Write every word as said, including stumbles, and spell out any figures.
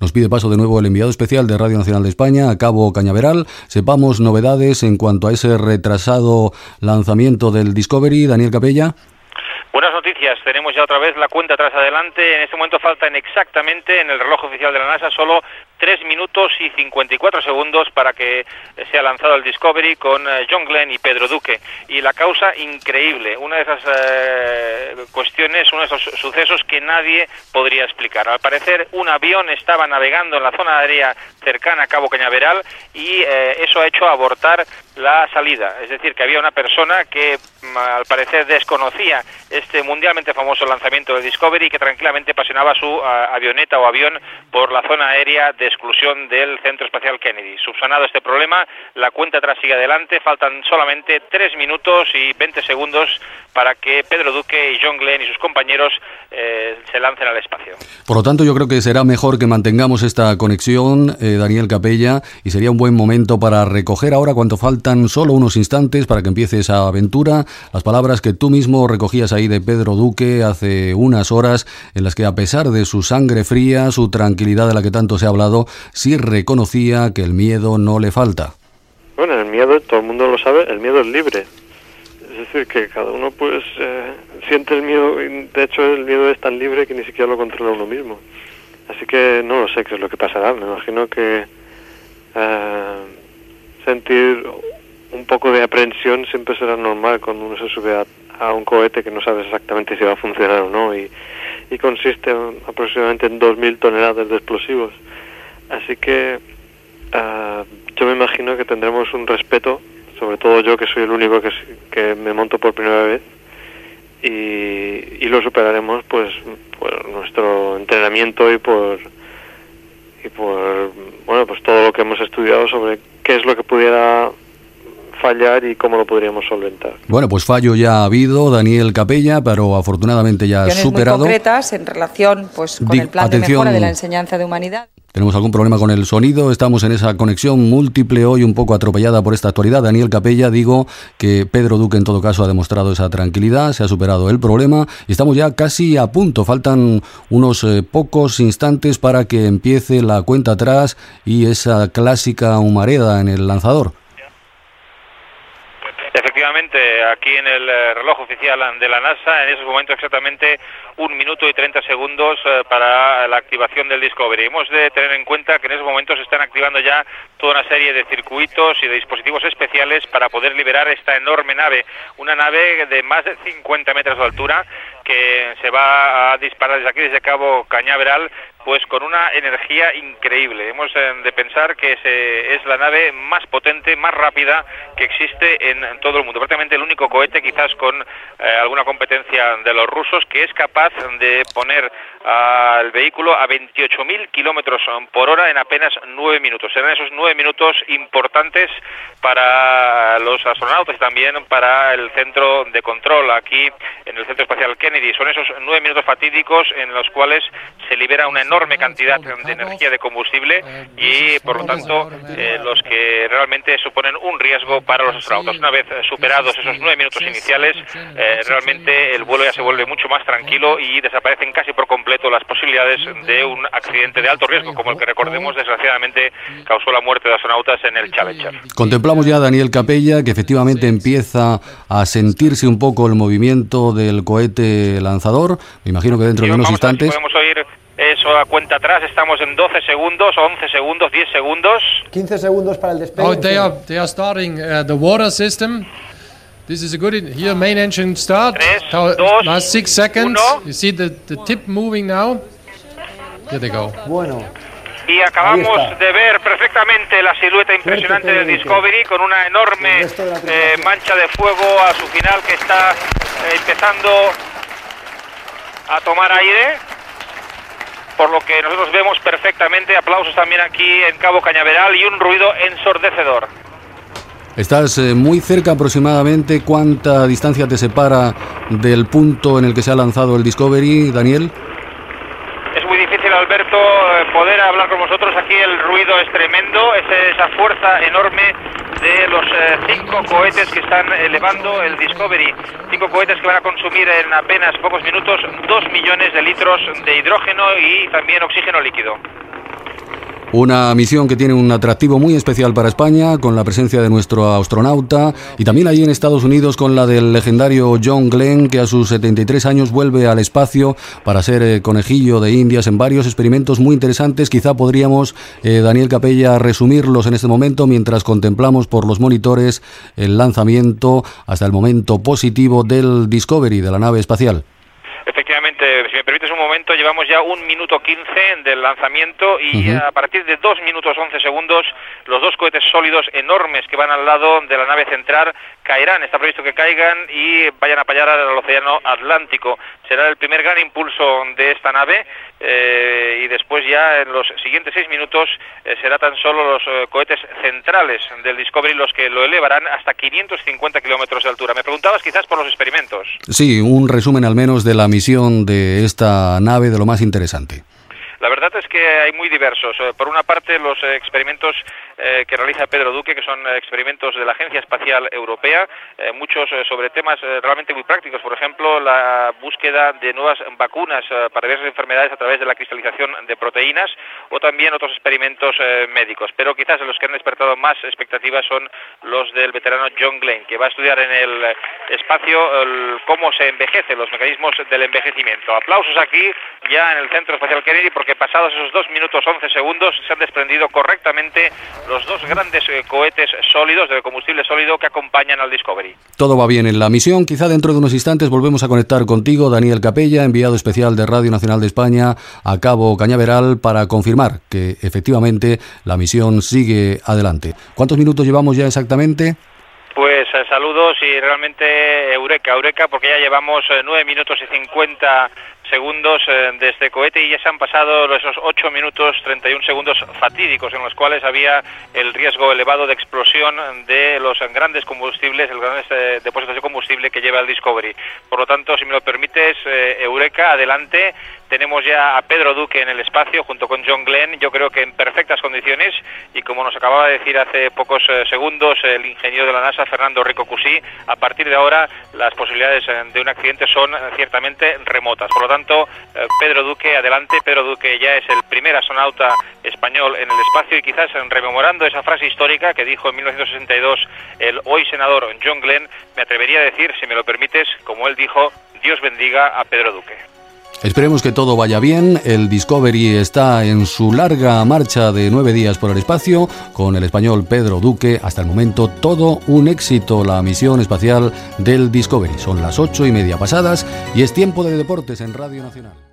Nos pide paso de nuevo el enviado especial de Radio Nacional de España a Cabo Cañaveral. Sepamos novedades en cuanto a ese retrasado lanzamiento del Discovery. Daniel Capella. Buenas noticias, tenemos ya otra vez la cuenta atrás adelante. En este momento faltan exactamente en el reloj oficial de la NASA solo tres minutos y cincuenta y cuatro segundos para que sea lanzado el Discovery con John Glenn y Pedro Duque. Y la causa, increíble, una de esas eh, cuestiones, uno de esos sucesos que nadie podría explicar. Al parecer un avión estaba navegando en la zona aérea cercana a Cabo Cañaveral y eh, eso ha hecho abortar la salida. Es decir, que había una persona que al parecer desconocía este mundialmente famoso lanzamiento del Discovery y que tranquilamente paseaba su uh, avioneta o avión por la zona aérea de exclusión del Centro Espacial Kennedy. Subsanado este problema, la cuenta atrás sigue adelante, faltan solamente tres minutos y veinte segundos para que Pedro Duque y John Glenn y sus compañeros eh, se lancen al espacio. Por lo tanto, yo creo que será mejor que mantengamos esta conexión, eh, Daniel Capella, y sería un buen momento para recoger ahora, cuanto faltan solo unos instantes para que empiece esa aventura, las palabras que tú mismo recogías ahí de Pedro Duque hace unas horas, en las que a pesar de su sangre fría, su tranquilidad de la que tanto se ha hablado, sí reconocía que el miedo no le falta. Bueno, el miedo, todo el mundo lo sabe, el miedo es libre. Es decir, que cada uno pues eh, siente el miedo, y de hecho el miedo es tan libre que ni siquiera lo controla uno mismo. Así que no lo sé qué es lo que pasará. Me imagino que eh, sentir un poco de aprensión siempre será normal cuando uno se sube a, a un cohete que no sabes exactamente si va a funcionar o no, y, y consiste en, aproximadamente en dos mil toneladas de explosivos. Así que uh, yo me imagino que tendremos un respeto, sobre todo yo que soy el único que, que me monto por primera vez, y, y lo superaremos pues por nuestro entrenamiento y por y por bueno pues todo lo que hemos estudiado sobre qué es lo que pudiera fallar y cómo lo podríamos solventar. Bueno, pues fallo ya ha habido, Daniel Capella, pero afortunadamente ya superado. Muy concretas en relación pues con Di- el plan atención, de mejora de la enseñanza de humanidad. Tenemos algún problema con el sonido, estamos en esa conexión múltiple hoy un poco atropellada por esta actualidad. Daniel Capella, digo que Pedro Duque en todo caso ha demostrado esa tranquilidad, se ha superado el problema y estamos ya casi a punto. Faltan unos eh, pocos instantes para que empiece la cuenta atrás y esa clásica humareda en el lanzador. Efectivamente, aquí en el eh, reloj oficial de la NASA, en esos momentos exactamente un minuto y treinta segundos eh, para la activación del Discovery. Hemos de tener en cuenta que en esos momentos se están activando ya toda una serie de circuitos y de dispositivos especiales para poder liberar esta enorme nave, una nave de más de cincuenta metros de altura que se va a disparar desde aquí, desde Cabo Cañaveral, pues con una energía increíble. Hemos eh, de pensar que se, es la nave más potente, más rápida que existe en, en todo el mundo. Prácticamente el único cohete, quizás con eh, alguna competencia de los rusos, que es capaz de poner al uh, vehículo a veintiocho mil kilómetros por hora en apenas nueve minutos. Serán esos nueve minutos importantes para los astronautas y también para el centro de control aquí en el Centro Espacial Kennedy. Son esos nueve minutos fatídicos en los cuales se libera una enorme cantidad de energía de combustible y, por lo tanto, eh, los que realmente suponen un riesgo para los astronautas. Una vez superados esos nueve minutos iniciales, eh, realmente el vuelo ya se vuelve mucho más tranquilo y desaparecen casi por completo las posibilidades de un accidente de alto riesgo, como el que, recordemos, desgraciadamente causó la muerte de astronautas en el Challenger. Contemplamos ya a Daniel Capella, que efectivamente empieza a sentirse un poco el movimiento del cohete lanzador. Me imagino que dentro sí, de unos instantes... Podemos oír eso a cuenta atrás, estamos en doce segundos, once segundos, diez segundos. quince segundos para el despegue. Oh, they are, they are starting uh, the water system. This is a good, here main engine start. tres, dos, last six seconds. uno. You see the, the tip moving now. Here they go. Bueno. Y acabamos de ver perfectamente la silueta impresionante del Discovery con una enorme eh, mancha de fuego a su final que está eh, empezando a tomar aire, por lo que nosotros vemos perfectamente. Aplausos también aquí en Cabo Cañaveral y un ruido ensordecedor. Estás eh, muy cerca aproximadamente. ¿Cuánta distancia te separa del punto en el que se ha lanzado el Discovery, Daniel? Es muy difícil, Alberto, poder hablar con vosotros. Aquí el ruido es tremendo, es esa fuerza enorme de los eh, cinco cohetes que están elevando el Discovery. Cinco cohetes que van a consumir en apenas pocos minutos dos millones de litros de hidrógeno y también oxígeno líquido. Una misión que tiene un atractivo muy especial para España, con la presencia de nuestro astronauta, y también allí en Estados Unidos con la del legendario John Glenn, que a sus setenta y tres años vuelve al espacio para ser eh, conejillo de Indias en varios experimentos muy interesantes. Quizá podríamos, eh, Daniel Capella, resumirlos en este momento mientras contemplamos por los monitores el lanzamiento hasta el momento positivo del Discovery, de la nave espacial. Efectivamente, si me permites un momento, llevamos ya un minuto quince del lanzamiento y uh-huh. a partir de dos minutos once segundos los dos cohetes sólidos enormes que van al lado de la nave central caerán, está previsto que caigan y vayan a parar al océano Atlántico. Será el primer gran impulso de esta nave eh, y después ya en los siguientes seis minutos eh, será tan solo los eh, cohetes centrales del Discovery los que lo elevarán hasta quinientos cincuenta kilómetros de altura. Me preguntabas quizás por los experimentos. Sí, un resumen al menos de la misión de esta nave, de lo más interesante. La verdad es que hay muy diversos. Por una parte, los experimentos eh, que realiza Pedro Duque, que son experimentos de la Agencia Espacial Europea, eh, muchos eh, sobre temas eh, realmente muy prácticos. Por ejemplo, la búsqueda de nuevas vacunas eh, para diversas enfermedades a través de la cristalización de proteínas, o también otros experimentos eh, médicos. Pero quizás los que han despertado más expectativas son los del veterano John Glenn, que va a estudiar en el espacio el, cómo se envejece, los mecanismos del envejecimiento. Aplausos aquí, ya en el Centro Espacial Kennedy, porque que pasados esos dos minutos once segundos se han desprendido correctamente los dos grandes eh, cohetes sólidos de combustible sólido que acompañan al Discovery. Todo va bien en la misión. Quizá dentro de unos instantes volvemos a conectar contigo, Daniel Capella, enviado especial de Radio Nacional de España a Cabo Cañaveral, para confirmar que efectivamente la misión sigue adelante. ¿Cuántos minutos llevamos ya exactamente? Pues eh, saludos y realmente eureka, eureka, porque ya llevamos eh, nueve minutos y cincuenta segundos eh, de este cohete y ya se han pasado esos ocho minutos treinta y un segundos fatídicos en los cuales había el riesgo elevado de explosión de los grandes combustibles, el grandes eh, depósitos de combustible que lleva el Discovery. Por lo tanto, si me lo permites, eh, eureka, adelante. Tenemos ya a Pedro Duque en el espacio junto con John Glenn, yo creo que en perfectas condiciones, y como nos acababa de decir hace pocos eh, segundos el ingeniero de la NASA, Fernando Rico Cusí, a partir de ahora las posibilidades eh, de un accidente son eh, ciertamente remotas. Por lo tanto, eh, Pedro Duque, adelante. Pedro Duque ya es el primer astronauta español en el espacio, y quizás eh, rememorando esa frase histórica que dijo en mil novecientos sesenta y dos el hoy senador John Glenn, me atrevería a decir, si me lo permites, como él dijo, Dios bendiga a Pedro Duque. Esperemos que todo vaya bien. El Discovery está en su larga marcha de nueve días por el espacio con el español Pedro Duque. Hasta el momento todo un éxito la misión espacial del Discovery. Son las ocho y media pasadas y es tiempo de deportes en Radio Nacional.